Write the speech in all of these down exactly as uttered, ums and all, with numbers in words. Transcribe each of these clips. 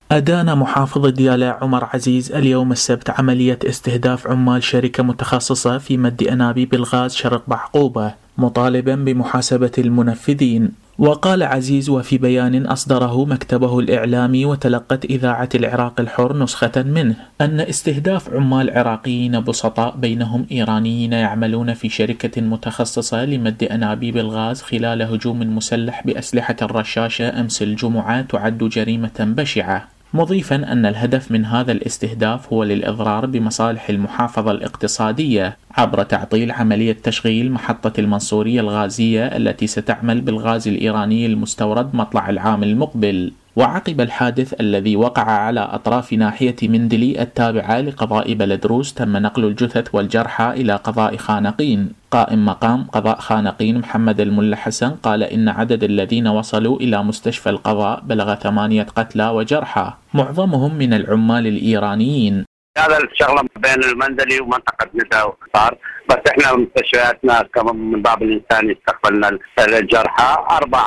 أدان محافظ ديالى عمر عزيز اليوم السبت عملية استهداف عمال شركة متخصصة في مد أنابيب الغاز شرق بعقوبة، مطالبا بمحاسبة المنفذين. وقال عزيز وفي بيان أصدره مكتبه الإعلامي وتلقت إذاعة العراق الحر نسخة منه أن استهداف عمال عراقيين بسطاء بينهم إيرانيين يعملون في شركة متخصصة لمد أنابيب الغاز خلال هجوم مسلح بأسلحة الرشاشة أمس الجمعة تعد جريمة بشعة، مضيفا أن الهدف من هذا الاستهداف هو للإضرار بمصالح المحافظة الاقتصادية عبر تعطيل عملية تشغيل محطة المنصورية الغازية التي ستعمل بالغاز الإيراني المستورد مطلع العام المقبل. وعقب الحادث الذي وقع على أطراف ناحية مندلي التابعة لقضاء بلدروس تم نقل الجثث والجرحى إلى قضاء خانقين. قائم مقام قضاء خانقين محمد الملا حسن قال إن عدد الذين وصلوا إلى مستشفى القضاء بلغ ثمانية قتلى وجرحى، معظمهم من العمال الإيرانيين. هذا الشغله بين المندلي ومنطقه ندى صار، بس احنا مستشفياتنا كمان من باب الانساني استقبلنا الجرحى، اربع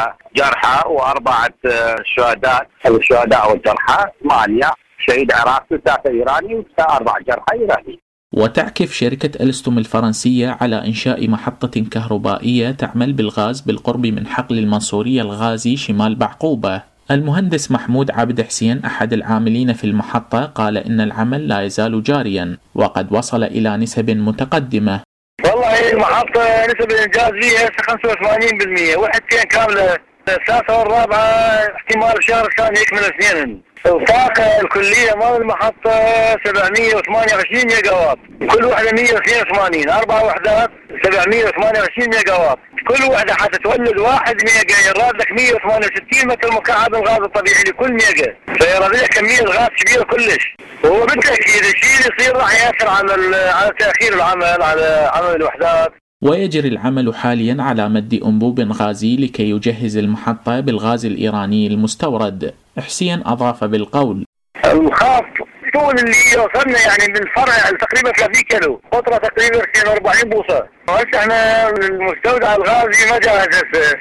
جرحى واربعه شهداء، الشهداء والجرحى ثمانيه، شهيد عراقي وثلاثه ايراني واربع جرحى ايراني. وتعكف شركة ألستوم الفرنسية على إنشاء محطة كهربائية تعمل بالغاز بالقرب من حقل المنصورية الغازي شمال بعقوبة. المهندس محمود عبد حسين أحد العاملين في المحطة قال إن العمل لا يزال جاريا وقد وصل إلى نسب متقدمة. والله المحطة نسب الإنجاز فيها خمسة وثمانين بالمئة، وحدتين كاملة، الثالثة والرابعة احتمال الشهر الثاني يكمل اثنين. الطاقة الكلية مال المحطة سبعمئة وثمانية وعشرين ميجا واط، كل وحدة مئة واثنين وثمانين، أربع وحدات سبعمئة وثمانية وعشرين ميجا واط، كل وحدة حتتولد واحد ميجا، يراد لك مئة وثمانية وستين متر مكعب من الغاز الطبيعي لكل ميجا، فيراد لك كمية غاز كبيرة كلش. وهو بالتأكيد الشيء اللي يصير راح يأثر على على تأخير العمل، على عمل الوحدات. ويجري العمل حاليا على مد أنبوب غازي لكي يجهز المحطة بالغاز الإيراني المستورد. حسين أضاف بالقول: الخاص طول اللي وصلنا يعني من الفرع تقريبا ثلاثين كيلو، قطرة تقريبا اثنين وأربعين بوصة. هسه احنا المستودع الغازي ما جاهز هسه،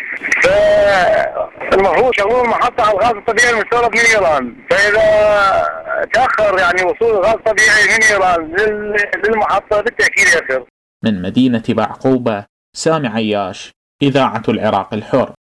فالمفروض شغلوا المحطة على الغاز الطبيعي المستورد من إيران، فإذا تأخر يعني وصول الغاز الطبيعي من إيران للمحطة بالتأكيد يأثر. من مدينة بعقوبة، سامي عياش، إذاعة العراق الحر.